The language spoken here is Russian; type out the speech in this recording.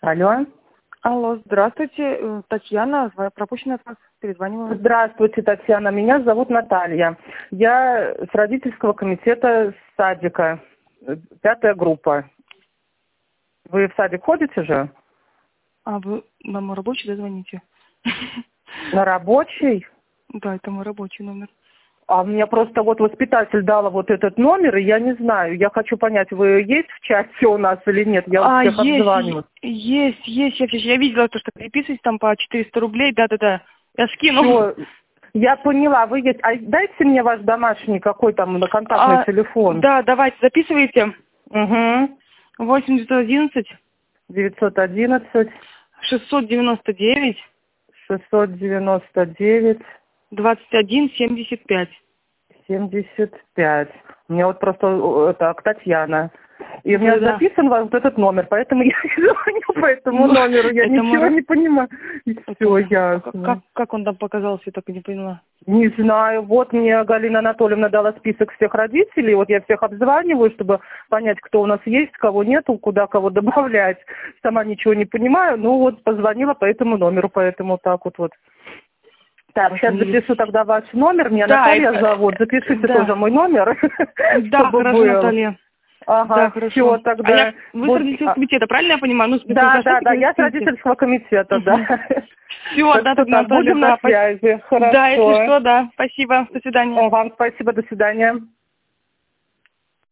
Алло. Алло, здравствуйте, Татьяна, пропущена от вас, перезваниваю. Здравствуйте, Татьяна. Меня зовут Наталья. Я с родительского комитета садика, 5-я группа. Вы в садик ходите же? А вы на мой рабочий, да, звоните? На рабочий? Да, это мой рабочий номер. А мне просто вот воспитатель дала вот этот номер, и я не знаю. Я хочу понять, вы есть в чате у нас или нет? Я всех обзваниваю. Есть. Я видела то, что переписываетесь там по 400 рублей, да. Я скину. Всё, я поняла, вы есть. А дайте мне ваш домашний, какой там контактный телефон. Да, давайте, записывайте. Угу. 8911 911 699 699 2175. 75. У меня вот просто так, Татьяна. И у меня Да. записан вот этот номер, поэтому я звоню по этому номеру, я ничего не понимаю. И все, ясно. Как он там показался, я так и не поняла. Не знаю, вот мне Галина Анатольевна дала список всех родителей, вот я всех обзваниваю, чтобы понять, кто у нас есть, кого нету, куда кого добавлять. Сама ничего не понимаю, ну вот позвонила по этому номеру, поэтому так вот. Так, сейчас запишу тогда ваш номер, меня Наталья зовут, запишите тоже мой номер. Да, хорошо, Наталья. Ага, да, хорошо. все, тогда... Вы с родительского комитета, правильно я понимаю? Да, я с родительского комитета, да. Все, да, тогда, Наталья, будем на связи, хорошо. Да, если что, да. Спасибо, до свидания. Вам спасибо, до свидания.